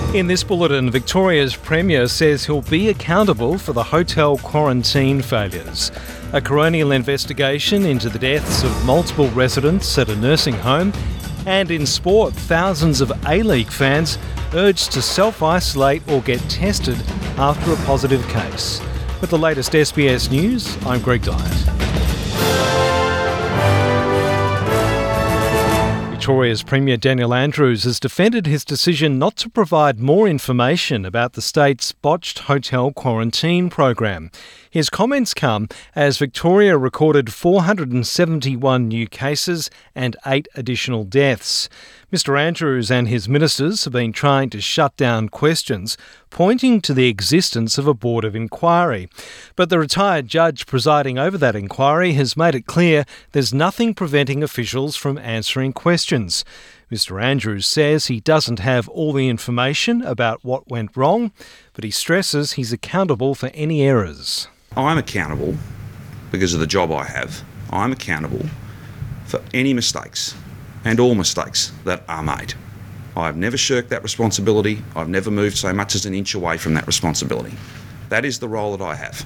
In this bulletin, Victoria's Premier says he'll be accountable for the hotel quarantine failures. A coronial investigation into the deaths of multiple residents at a nursing home. And in sport, thousands of A-League fans urged to self-isolate or get tested after a positive case. With the latest SBS News, I'm Greg Dyett. Victoria's Premier Daniel Andrews has defended his decision not to provide more information about the state's botched hotel quarantine program. His comments come as Victoria recorded 471 new cases and 8 additional deaths. Mr Andrews and his ministers have been trying to shut down questions, pointing to the existence of a board of inquiry. But the retired judge presiding over that inquiry has made it clear there's nothing preventing officials from answering questions. Mr Andrews says he doesn't have all the information about what went wrong, but he stresses he's accountable for any errors. I'm accountable because of the job I have. I'm accountable for any mistakes and all mistakes that are made. I've never shirked that responsibility. I've never moved so much as an inch away from that responsibility. That is the role that I have.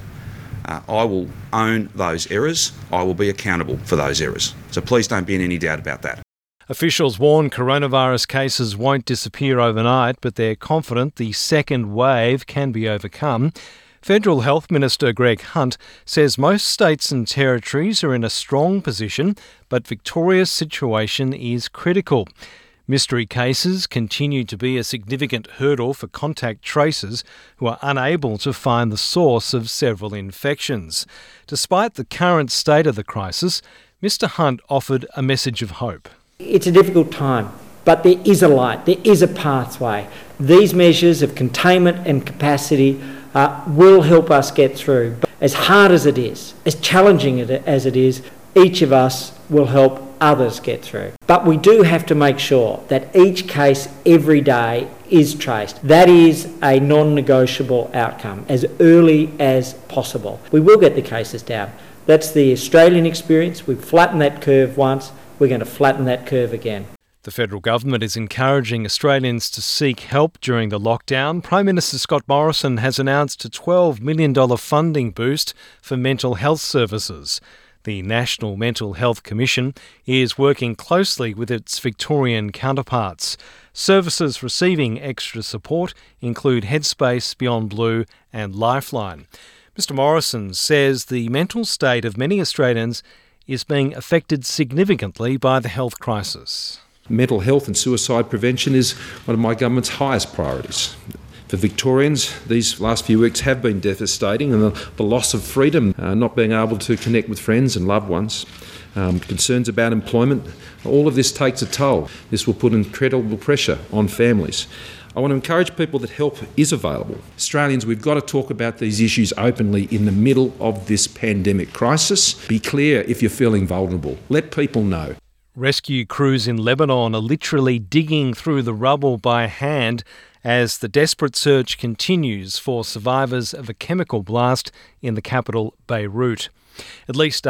I will own those errors. I will be accountable for those errors. So please don't be in any doubt about that. Officials warn coronavirus cases won't disappear overnight, but they're confident the second wave can be overcome. Federal Health Minister Greg Hunt says most states and territories are in a strong position, but Victoria's situation is critical. Mystery cases continue to be a significant hurdle for contact tracers who are unable to find the source of several infections. Despite the current state of the crisis, Mr Hunt offered a message of hope. It's a difficult time, but there is a light, there is a pathway. These measures of containment and capacity will help us get through. But as hard as it is, as challenging as it is, each of us will help others get through. But we do have to make sure that each case every day is traced. That is a non-negotiable outcome as early as possible. We will get the cases down. That's the Australian experience. We've flattened that curve once. We're going to flatten that curve again. The federal government is encouraging Australians to seek help during the lockdown. Prime Minister Scott Morrison has announced a $12 million funding boost for mental health services. The National Mental Health Commission is working closely with its Victorian counterparts. Services receiving extra support include Headspace, Beyond Blue and Lifeline. Mr Morrison says the mental state of many Australians is being affected significantly by the health crisis. Mental health and suicide prevention is one of my government's highest priorities. For Victorians, these last few weeks have been devastating, and the loss of freedom, not being able to connect with friends and loved ones, concerns about employment, all of this takes a toll. This will put incredible pressure on families. I want to encourage people that help is available. Australians, we've got to talk about these issues openly in the middle of this pandemic crisis. Be clear if you're feeling vulnerable. Let people know. Rescue crews in Lebanon are literally digging through the rubble by hand as the desperate search continues for survivors of a chemical blast in the capital, Beirut. At least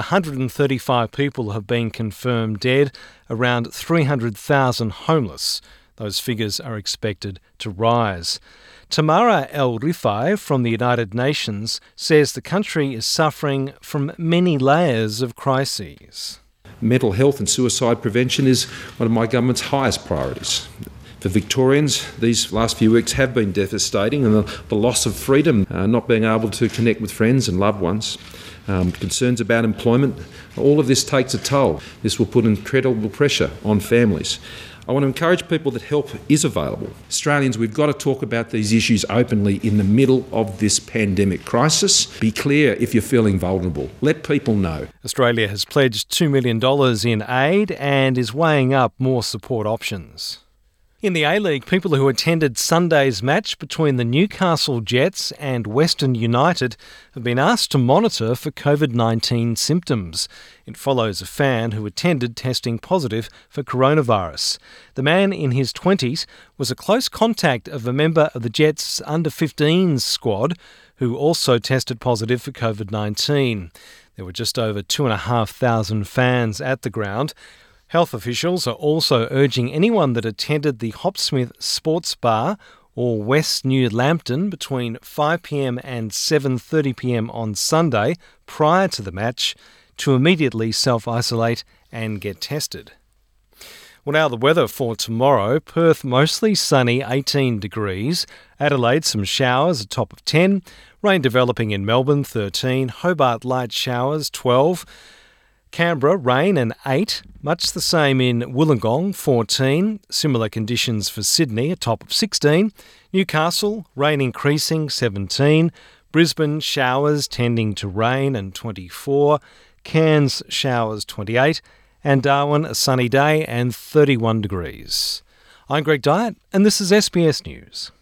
135 people have been confirmed dead, around 300,000 homeless. Those figures are expected to rise. Tamara El-Rifai from the United Nations says the country is suffering from many layers of crises. Mental health and suicide prevention is one of my government's highest priorities. For Victorians, these last few weeks have been devastating, and the loss of freedom, not being able to connect with friends and loved ones, concerns about employment, all of this takes a toll. This will put incredible pressure on families. I want to encourage people that help is available. Australians, we've got to talk about these issues openly in the middle of this pandemic crisis. Be clear if you're feeling vulnerable. Let people know. Australia has pledged $2 million in aid and is weighing up more support options. In the A-League, people who attended Sunday's match between the Newcastle Jets and Western United have been asked to monitor for COVID-19 symptoms. It follows a fan who attended testing positive for coronavirus. The man in his 20s was a close contact of a member of the Jets under-15s squad who also tested positive for COVID-19. There were just over 2,500 fans at the ground. Health officials are also urging anyone that attended the Hopsmith Sports Bar or West New Lambton between 5pm and 7:30pm on Sunday prior to the match to immediately self-isolate and get tested. Well, now the weather for tomorrow. Perth mostly sunny, 18 degrees. Adelaide some showers, a top of 10. Rain developing in Melbourne, 13. Hobart light showers, 12. Canberra rain and 8. Much the same in Wollongong, 14. Similar conditions for Sydney, a top of 16. Newcastle rain increasing, 17. Brisbane showers tending to rain and 24. Cairns showers, 28. And Darwin, a sunny day and 31 degrees. I'm Greg Dyett, and this is SBS News.